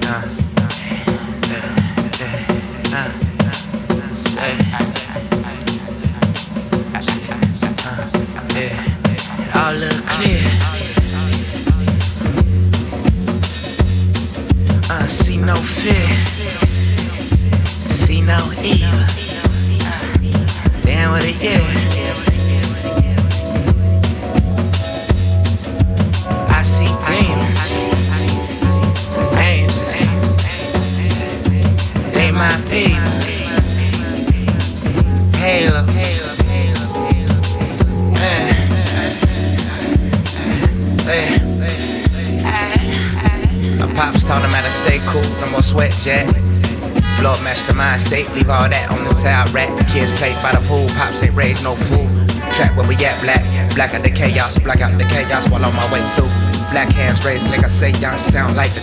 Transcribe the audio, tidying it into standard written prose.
All look clear. See no fear, see no evil. Damn what it is. I see demons, angels. They my people. Halo. My pops taught him how to stay cool, no more sweat jack. Floor mastermind state, leave all that on the towel rack. Kids play by the pool, pops ain't raised no fool. Track where we at, black out the chaos, black out the chaos while on my way to. Black hands raised like I say, y'all sound like the